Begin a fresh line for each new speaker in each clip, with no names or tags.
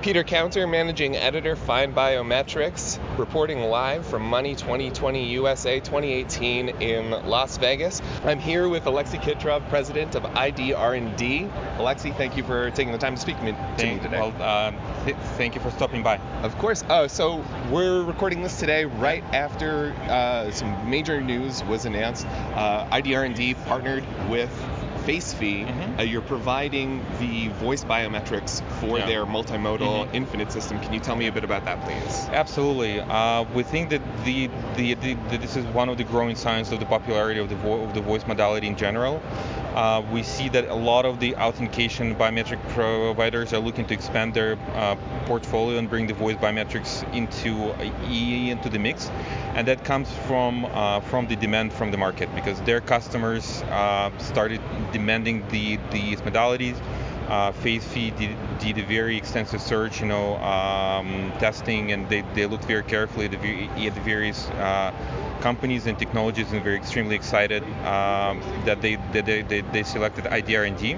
Peter Counter, Managing Editor, Find Biometrics, reporting live from Money 2020 USA 2018 in Las Vegas. I'm here with Alexei Kitrov, President of ID R&D. Alexei, thank you for taking the time to speak to me today.
Well, thank you for stopping by.
Of course. So we're recording this today right after some major news was announced. ID R&D partnered with FaceFi. You're providing the voice biometrics for their multimodal infinite system. Can you tell me a bit about that, please?
Absolutely. We think that this is one of the growing signs of the popularity of the voice modality in general. We see that a lot of the authentication biometric providers are looking to expand their portfolio and bring the voice biometrics into the mix, and that comes from the demand from the market, because their customers started demanding these modalities. FaceFi did a very extensive search, testing, and they looked very carefully at the various companies and technologies, and were extremely excited that they selected ID R&D.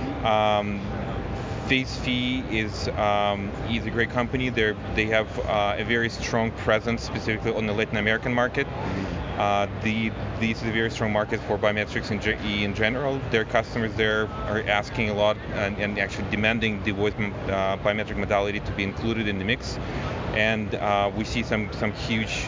FaceFi is a great company. They have a very strong presence, specifically on the Latin American market. This is a very strong market for biometrics in general. Their customers there are asking a lot and actually demanding the voice biometric modality to be included in the mix. And we see some huge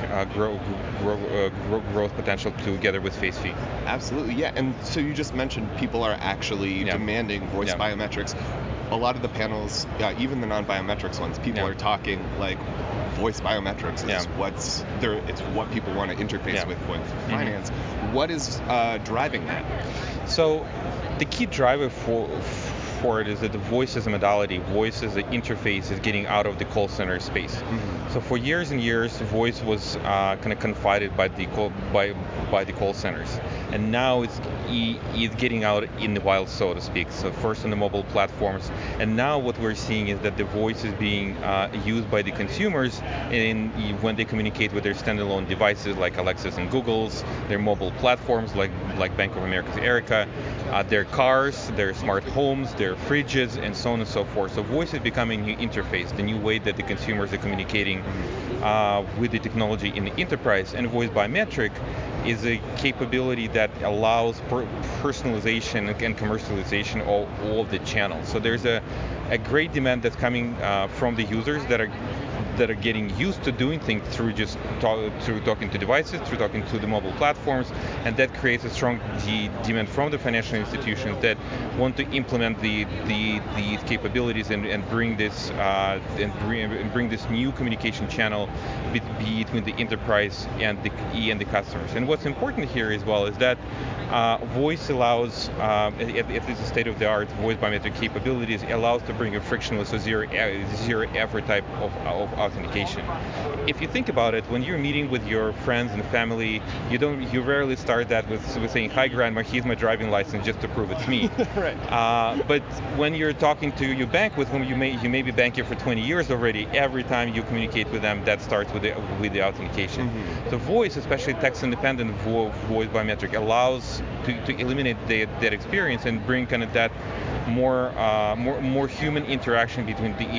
growth potential together with FaceFi.
Absolutely, yeah. And so you just mentioned people are actually demanding voice biometrics. A lot of the panels, even the non-biometrics ones, people are talking like voice biometrics is it's what people want to interface with finance. What is driving that?
So the key driver for it is that the voice as a modality, voice as an interface, is getting out of the call center space. So for years and years, voice was kind of confided by the call centers, and now it's getting out in the wild, so to speak. So first on the mobile platforms, and now what we're seeing is that the voice is being used by the consumers when they communicate with their standalone devices like Alexa's and Google's, their mobile platforms like Bank of America's Erica, their cars, their smart homes, their fridges, and so on and so forth. So voice is becoming a new interface, the new way that the consumers are communicating with the technology in the enterprise. And voice biometric is a capability that allows personalization and commercialization of all of the channels. So there's a great demand that's coming from the users that are getting used to doing things through talking to devices, through talking to the mobile platforms, and that creates a strong demand from the financial institutions that want to implement these capabilities and bring this new communication channel between the enterprise and the customers. And what's important here as well is that voice allows, at least the state-of-the-art voice biometric capabilities, allows to bring a frictionless or zero effort type of authentication. If you think about it, when you're meeting with your friends and family, you rarely start that with saying, "Hi, Grandma, here's my driving license," just to prove it's me.
Right.
But when you're talking to your bank, with whom you may be banking for 20 years already, every time you communicate with them, that starts with the authentication. So voice, especially text-independent voice biometric, allows to eliminate that experience and bring kind of that more human interaction between the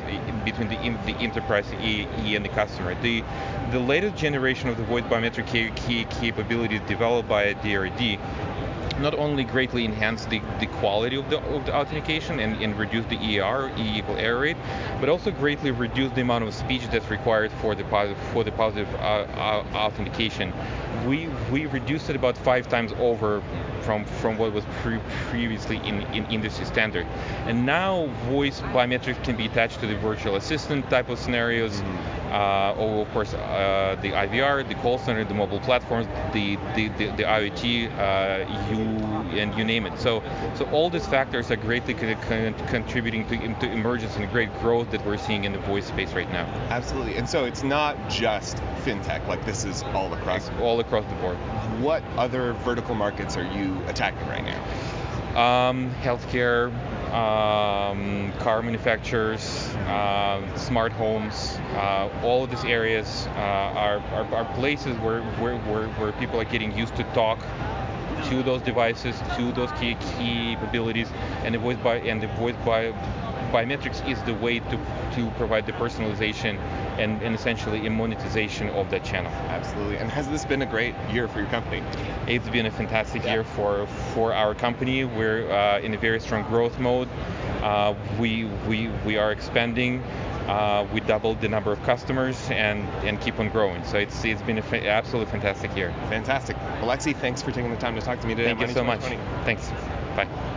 enterprise and the customer. The latest generation of the voice biometric capabilities developed by DRD not only greatly enhance the quality of the authentication and reduce the EAR, E equal error rate, but also greatly reduce the amount of speech that's required for the positive authentication. We reduced it about 5 times over from what was previously in industry standard. And now voice biometrics can be attached to the virtual assistant type of scenarios, or of course the IVR, the call center, the mobile platforms, the IoT, you name it. So all these factors are greatly contributing to emergence and great growth that we're seeing in the voice space right now.
Absolutely. And so it's not just fintech, like this is all across
the board.
What other vertical markets are you attacking right now?
Healthcare, car manufacturers, smart homes, all of these areas are places where people are getting used to talk to those devices, to those key capabilities, and the voice biometrics is the way to provide the personalization and essentially a monetization of that channel.
Absolutely. And has this been a great year for your company?
It's been a fantastic year for our company. We're in a very strong growth mode. We are expanding. We doubled the number of customers and keep on growing. So it's been an absolutely fantastic year.
Fantastic. Alexei, thanks for taking the time to talk to me today.
Thank you so much. Thanks. Bye.